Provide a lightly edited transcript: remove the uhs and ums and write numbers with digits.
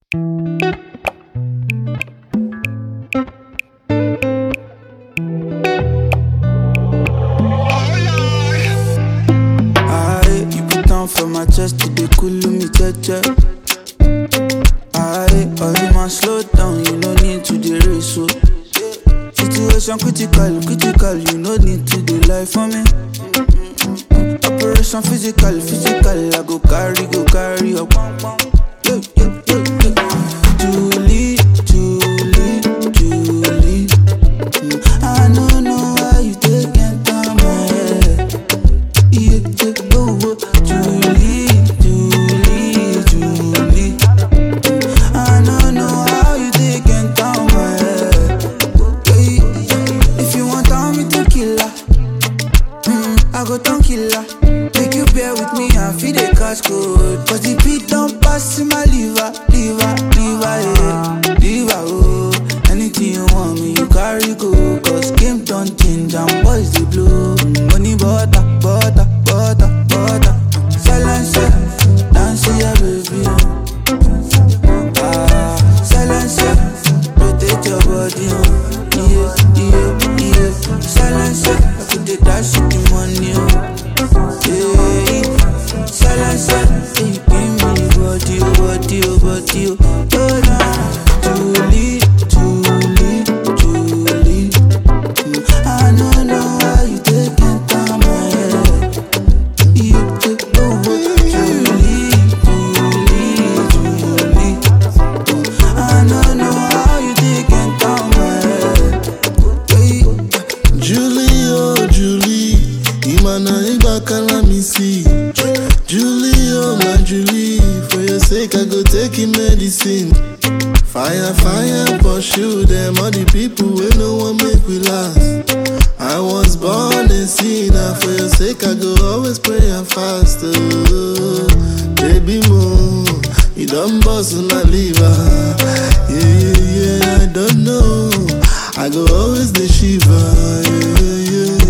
You put down for my chest, you dey cool me, jeje. All you man slow down, you no need to dey race, so. Situation critical, you no need to dey lie for me. Operation physical, I go carry up. Yeah. Julie. I don't know how you take enter my head. Yeah, oh, Julie. I don't know how you take enter my head. Yeah. If you want me to kill her, I go turn killer. Make you bear with me and feed the cash code. Cause the beat don't pass in my liver, oh. Anything you want me, you carry go. Cause game don't change and boys they blow. Money butter. Silence, dance ya baby. Silence, rotate your body. Yeah. Silence, I could dey dash you the money. Yeah. Silence, give me body. Oh, nah. Julie. I don't know how you take enter my head. You take over. Julie. I don't know how you take enter my head. Julie, Imana Ibakala Missy. Julie, oh my Julie, for your sake I go take your medicine. Fire, pursue them, all the people we no one make we last. I was born a sinner, for your sake I go always pray and fast. Oh, baby moon, you don't bust on my liver. Yeah, I don't know, I go always the shiver. Yeah.